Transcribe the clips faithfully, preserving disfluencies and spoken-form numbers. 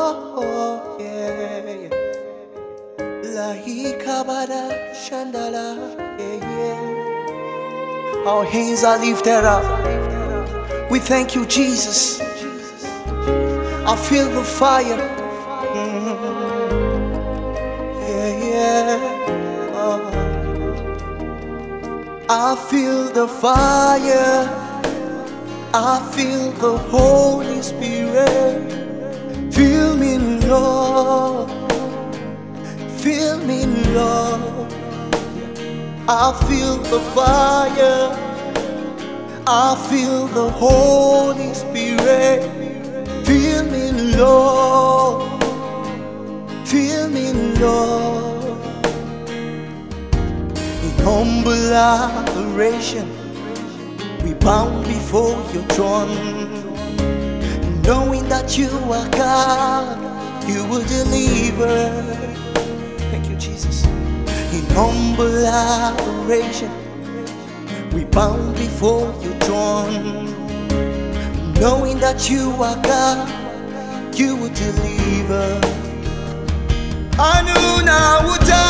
oh, yeah. Lahi kabada shandala, yeah, yeah. Our hands are lifted up. We thank you, Jesus. I feel the fire. Mm. Yeah, yeah. Oh. I feel the fire. I feel the Holy Spirit. Feel me, Lord. Feel me, Lord. I feel the fire. I feel the Holy Spirit. Feel me, Lord. Feel me, Lord. In humble adoration, we bow before your throne, knowing that you are God, you will deliver. Thank you, Jesus. In humble adoration, we bow before your throne, knowing that you are God, you will deliver. Anuna Wuta,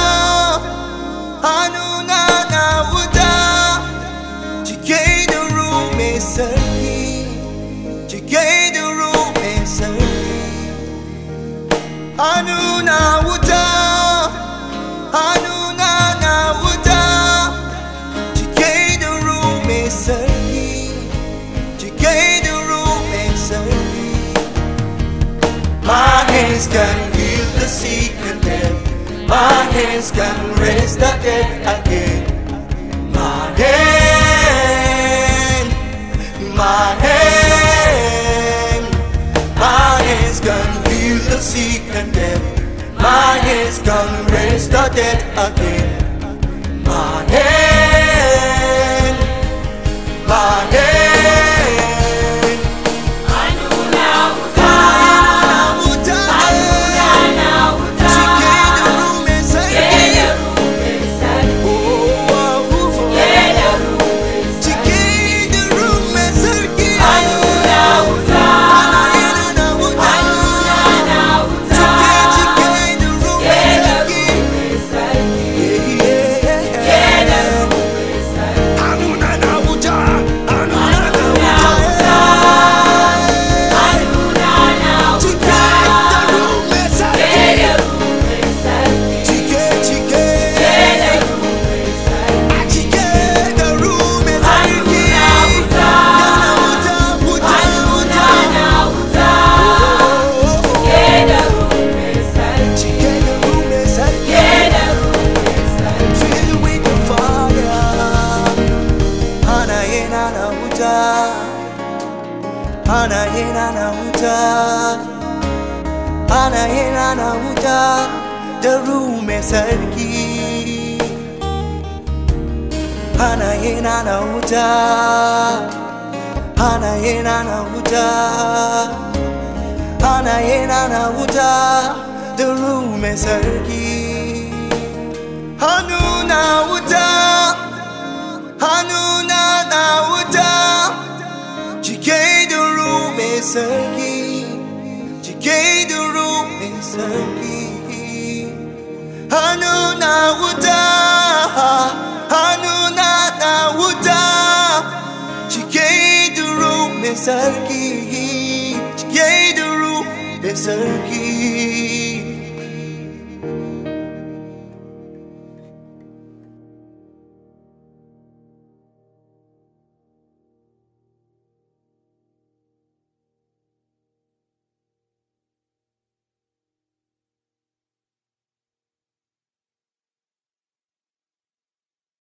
Anuna Wuta, Chikeda Rume Sari, Chikeda Rume Sari, Anuna Wuta, Anuna Wuta, Chikeda Rume Sari, Chikeda Rume Sari. My hands can heal the sick and dead. My hands can raise the dead again. My hand, my hand, my hands can heal the sick and dead. My hands can raise the dead again. My hand, my hand. Ana ina na uta, ana ina na uta, the room is sarki. Ana ina na uta, ana ina na uta, ana ina na uta, the room is sarki. Hanu na uta, hanu na na uta. Chikeda Rume Sari, Chikeda Rume Sari, Hanuna Wuta, Hanuna Wuta, Chikeda Rume Sari, Chikeda Rume Sari.